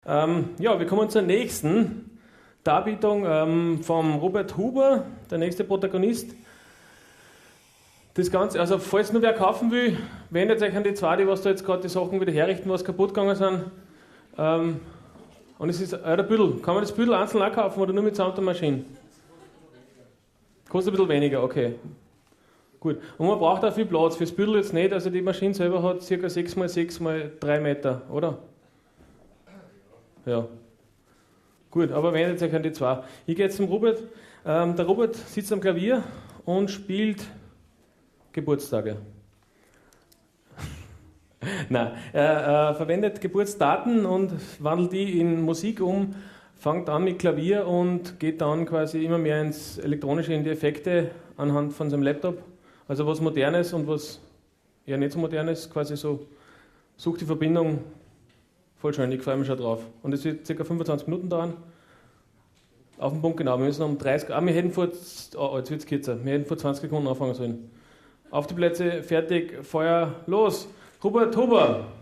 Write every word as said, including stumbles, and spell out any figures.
Ähm, ja, wir kommen zur nächsten Darbietung ähm, vom Robert Huber, der nächste Protagonist. Das Ganze, also falls nur wer kaufen will, wendet euch an die zwei, die was da jetzt gerade die Sachen wieder herrichten, was kaputt gegangen sind. Ähm, und es ist äh, der Büdel. Kann man das Büdel einzeln auch kaufen oder nur mit samt der Maschine? Kostet ein bisschen weniger, okay. Gut. Und man braucht auch viel Platz. Fürs Büdel jetzt nicht, also die Maschine selber hat ca. sechs mal sechs mal drei Meter, oder? Ja. Gut, aber wendet euch an die zwei. Ich gehe jetzt zum Robert. Ähm, der Robert sitzt am Klavier und spielt Geburtstage. Nein, er äh, verwendet Geburtsdaten und wandelt die in Musik um, fängt an mit Klavier und geht dann quasi immer mehr ins Elektronische, in die Effekte anhand von seinem Laptop. Also was Modernes und was eher nicht so Modernes, quasi so, sucht die Verbindung. Voll schön, ich freue mich schon drauf. Und es wird ca. fünfundzwanzig Minuten dauern. Auf den Punkt genau, wir müssen um dreißig, ah, wir hätten vor, oh, jetzt wird es kürzer, wir hätten vor zwanzig Sekunden anfangen sollen. Auf die Plätze, fertig, Feuer, los! Robert Huber!